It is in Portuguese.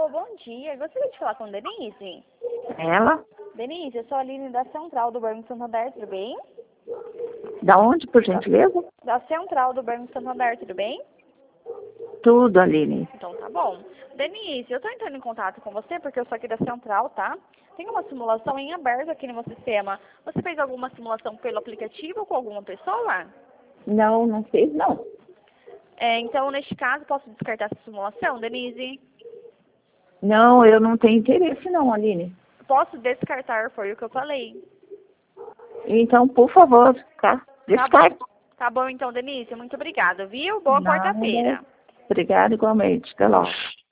Alô, bom dia. Gostaria de falar com Denise? Ela? Denise, eu sou a Aline da Central do Banco Santander, tudo bem? Da onde, por gentileza? Da Central do Banco Santander, tudo bem? Tudo, Aline. Então tá bom. Denise, eu tô entrando em contato com você porque eu sou aqui da Central, tá? Tem uma simulação em aberto aqui no meu sistema. Você fez alguma simulação pelo aplicativo ou com alguma pessoa? Não, não fiz, não. Então, neste caso, posso descartar essa simulação, Denise? Não, eu não tenho interesse, não, Aline. Posso descartar, foi o que eu falei. Então, por favor, tá? Descarte. Tá bom então, Denise. Muito obrigada, viu? Boa Nada. quarta-feira. Obrigada igualmente. Até logo.